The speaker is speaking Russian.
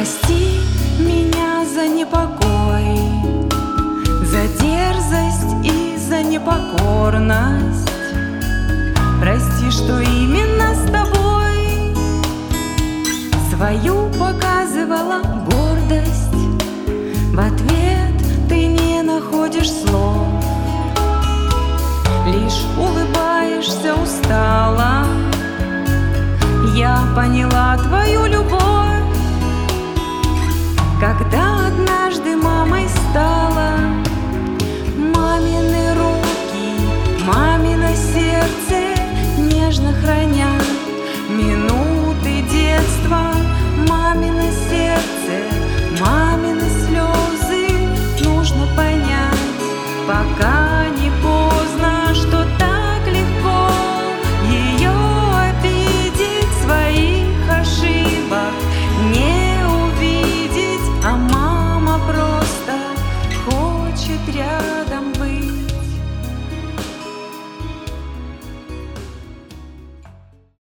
Прости меня за непокой, за дерзость и за непокорность. Прости, что именно с тобой свою показывала гордость. В ответ ты не находишь слов, лишь улыбаешься устало. Я поняла твою любовь.